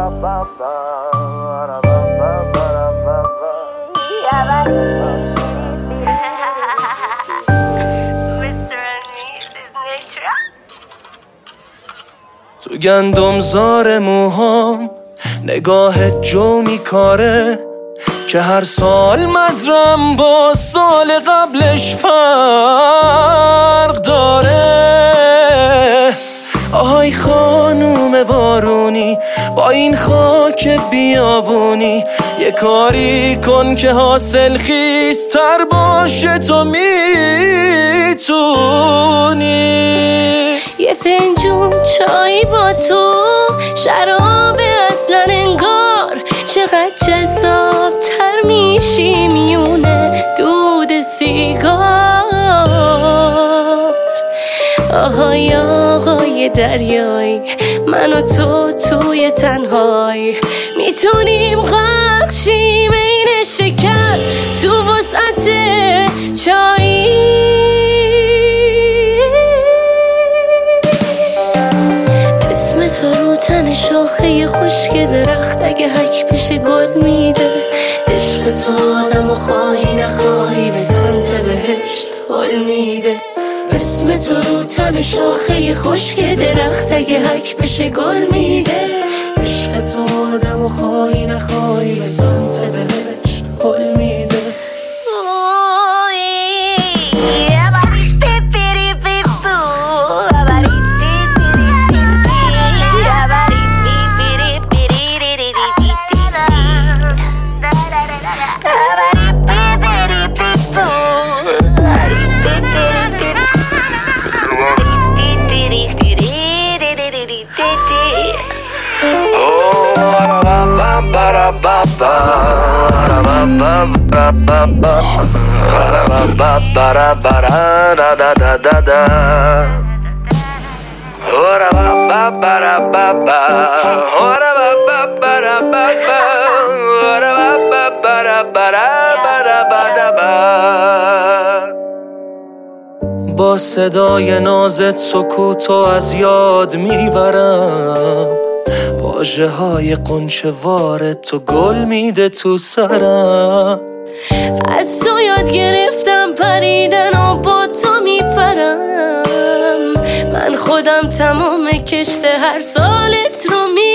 تو گندمزار موهام نگاه جو میکاره که هر سال مزرم با سال قبلش فرق داره. آهای خانوم بارونی با این خاک بیابونی یه کاری کن که حاصل خیزتر باشه، تو میتونی. یه فنجون چای با تو، شراب اصلا انگار، چقدر جذاب‌تر میشی میونه دود سیگار. آهای آقای دریایی، من و تو توی تنهایی میتونیم غرق شیم این شکر تو وسعت چایی. اسم تو رو تن شاخه خشک درخت اگه حک بشه گل میده. عشق تو آدم و خواهی نخواهی به سمت بهشت حل میده. اسم تو رو تن شاخه خشک درخت اگه حک بشه گل میده. عشق تو آدم و خواهی نخواهی به سمت بهشت حل میده. با صدای نازت سکوتو از یاد میبرم، واژه های قنچه وارد تو گل میده تو سرم. از تو یاد گرفتم پریدن و با تو میفرم. من خودم تمام کشت هر سالت رو